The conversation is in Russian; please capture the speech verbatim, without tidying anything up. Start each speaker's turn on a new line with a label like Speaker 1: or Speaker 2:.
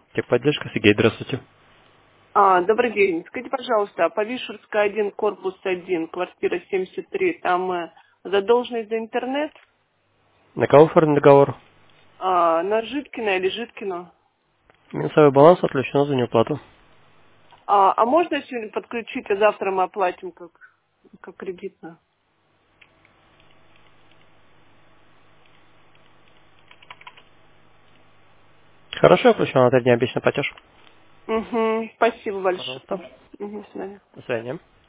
Speaker 1: Техподдержка, Сергей, здравствуйте.
Speaker 2: А, добрый день. Скажите, пожалуйста, по Вишерской один, корпус один, квартира семьдесят три, там э, задолженность за интернет
Speaker 1: На кого оформлен договор?
Speaker 2: а, на Житкина или Житкину?
Speaker 1: Минусовой баланс отключен за неуплату.
Speaker 2: А, а можно сегодня подключить, а завтра мы оплатим как, как кредитно?
Speaker 1: Хорошо, включен на три дня обычно платеж.
Speaker 2: Угу, спасибо большое.
Speaker 1: Пожалуйста.
Speaker 2: Угу, до свидания.
Speaker 1: До свидания.